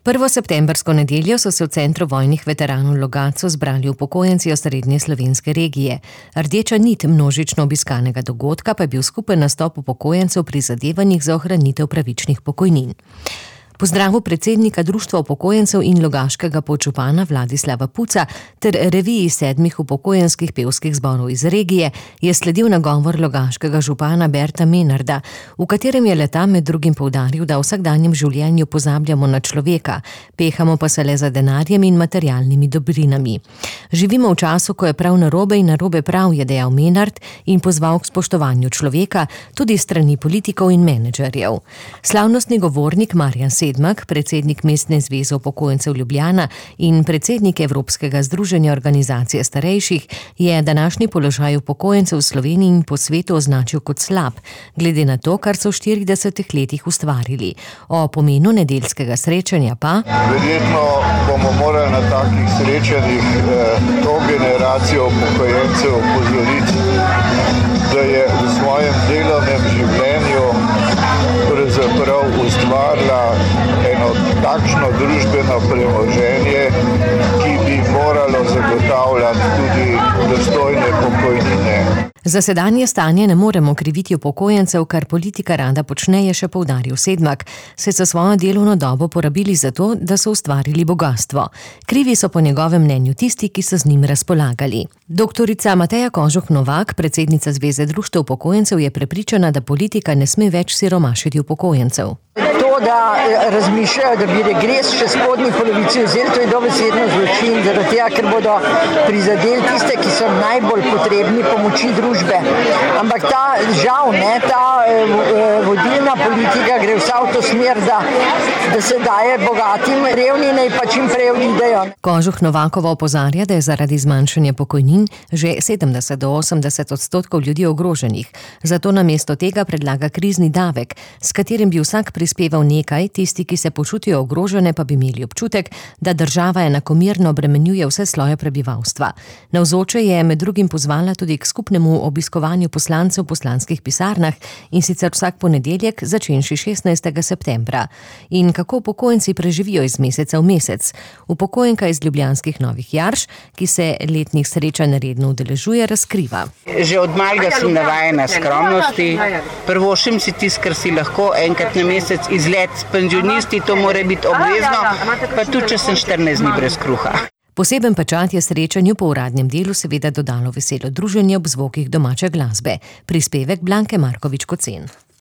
Prvo septembrsko nedeljo so se v centru vojnih veteranov v Logatcu zbrali upokojenci osrednje slovenske regije. Rdeča nit množično obiskanega dogodka pa je bil skupen nastop upokojencev pri zadevanjih za ohranitev pravičnih pokojnin. Po zdravu predsednika Društva upokojencev in logaškega podžupana Vladislava Puca ter reviji 7 upokojenskih pevskih zborov iz regije je sledil nagovor logaškega župana Berta Menarda, v katerem je le-ta med drugim poudaril, da v vsakdanjem življenju pozabljamo na človeka, pehamo pa se le za denarjem in materialnimi dobrinami. Živimo v času, ko je prav narobe in narobe prav, je dejal Menard in pozval k spoštovanju človeka tudi strani politikov in menedžerjev. Slavnostni govornik Marjan Sedmak, predsednik Mestne zveze upokojencev Ljubljana in predsednik Evropskega združenja organizacije starejših, je današnji položaj upokojencev v Sloveniji in po svetu označil kot slab, glede na to, kar so v 40 letih ustvarili. O pomenu nedeljskega srečanja pa: verjetno bomo morali na takih srečanjih to generacijo upokojencev opozoriti, da je v svojem delovnem življenju pravzaprav ustvarila eno takšno družbeno premoženje, ki bi moralo zagotavljati tudi dostojne pokojnine. Za sedanje stanje ne moremo kriviti upokojencev, kar politika rada počne, je še poudaril Sedmak, saj so svojo delovno dobo porabili za to, da so ustvarili bogastvo. Krivi so po njegovem mnenju tisti, ki so z njim razpolagali. Doktorica Mateja Kožuh Novak, predsednica Zveze društev upokojencev, je prepričana, da politika ne sme več siromašiti upokojencev. To, da razmišljajo, da bi regres še spodnji polovici vzeli, to je dobesedno zločin, zaradi tega, ker bodo prizadeli tiste, ki so najbolj potrebni pomoči družbe. Ampak ta vodilna politika gre vsa v to smer, da se daje bogatim, revni naj pa čim prej odidejo. Kožuh Novakova opozarja, da je zaradi zmanjšanja pokojnin že 70 do 80% ljudi ogroženih. Zato namesto tega predlaga krizni davek, s katerim bi vsak prispeval nekaj, tisti, ki se počutijo ogrožene, pa bi imeli občutek, da država enakomerno obremenjuje vse sloje prebivalstva. Navzoče je med drugim pozvala tudi k skupnemu obiskovanju poslancev v poslanskih pisarnah, in sicer vsak ponedeljek, začenši 16. septembra. In kako upokojenci preživijo iz meseca v mesec? Upokojenka iz ljubljanskih Novih Jarš, ki se letnih srečanj redno udeležuje, razkriva. Že od malega sem navajena skromnosti. Prvošim si tisto, kar si lahko, enkrat na mesec izlet s penzionisti, to mora biti obvezno, pa tudi, če sem 14 dni brez kruha. Poseben pečat je srečanju po uradnem delu seveda dodalo veselo druženje ob zvokih domače glasbe. Prispevek Blanke Markovič Kocen.